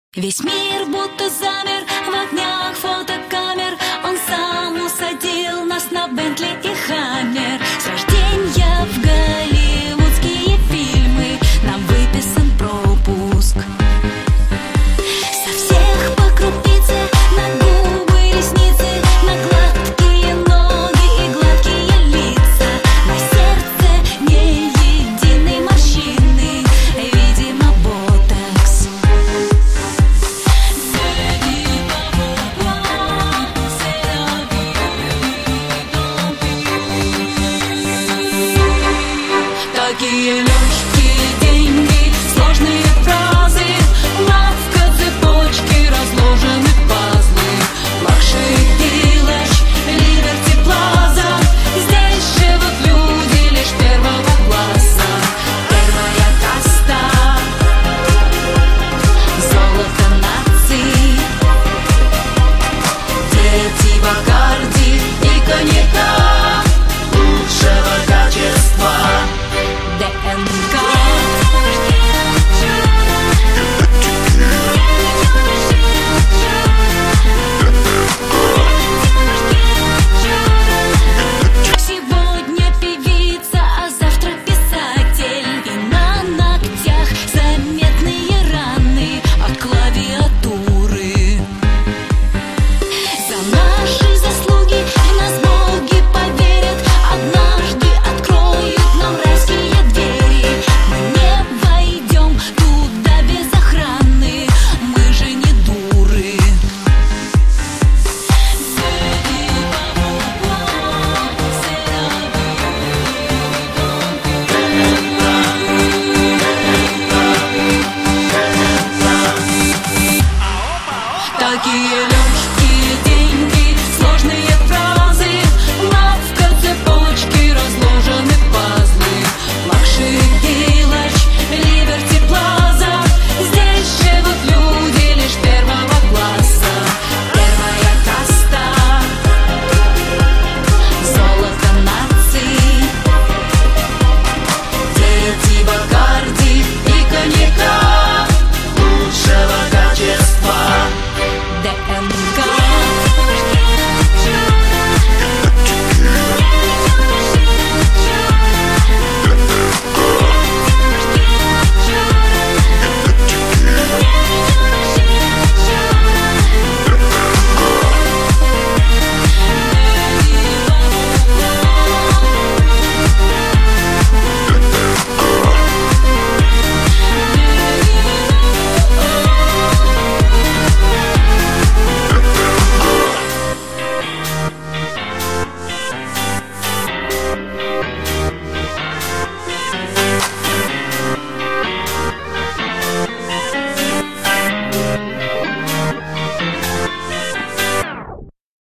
Весь мир будто замер в огнях фотокамер. Он сам усадил нас на Бентли и Хаммер. С рождения в голливудские фильмы нам выписан пропуск. Со всех по крупице, на губы, ресницы, на гладкие ноги и гладкие лица. На сердце не единой морщины, видимо, ботокс. Такие легкие деньги, сложные фразы, лавка, цепочки, разложены пазлы. Лакшери Вилледж, Либерти Плаза. Здесь живут люди лишь первого класса. Первая каста, золото наций. Дети Бакарди и коньяка лучшего качества. ДНК. Сегодня певица, а завтра писатель. И на ногтях заметные раны от клавиатуры. За наши заслуги в нас боги поверят. Однажды откроют нам райские двери. Мы не войдем туда без охраны. Мы же не дуры. Такие легкие